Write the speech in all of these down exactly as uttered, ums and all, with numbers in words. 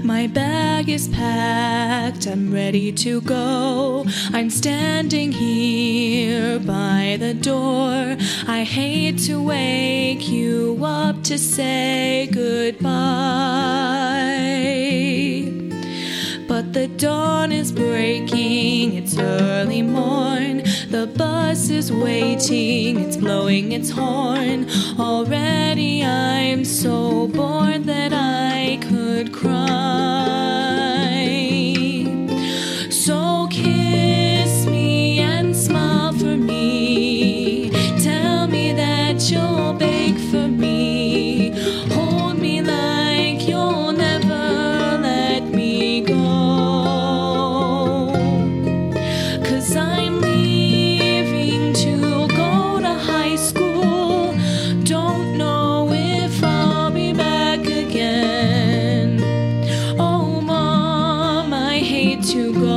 My bag is packed, I'm ready to go. I'm standing here by the door. I hate to wake you up to say goodbye, but the dawn is breaking, it's early morn. The bus is waiting, it's blowing its horn. Already I'm so bored that I could cry. So kiss me and smile for me. Tell me that you'll beg for me. Hold me like you'll never let me go. 'Cause I'm leaving to go to high school. Don't know if I'll be back again. Oh, Mom, I hate to go.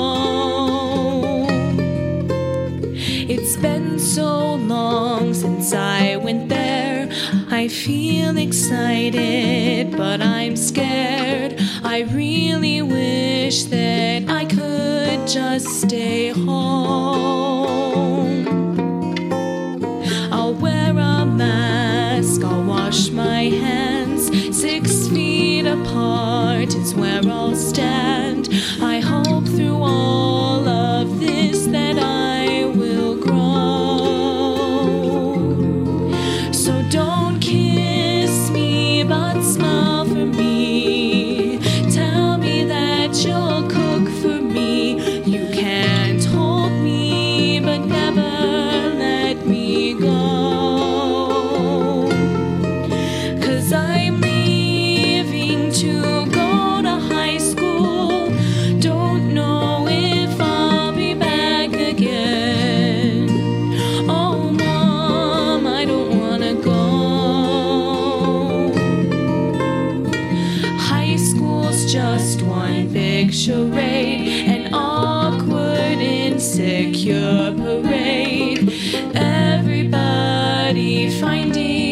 It's been so long since I went there. I feel excited, but I'm scared. I really wish that I could just stay home. I'll wear a mask, I'll wash my hands. Six feet apart is where I'll stand. I hope through all of this that I will grow. So don't kiss me, but smile for me. Tell me that you'll cook for me. You can't hold me, but never let me go. 'Cause I'm leaving to go to high school. Don't know if I'll be back again. Oh, Mom, I don't wanna go. High school's just one big charade, an awkward, insecure parade. Everybody finding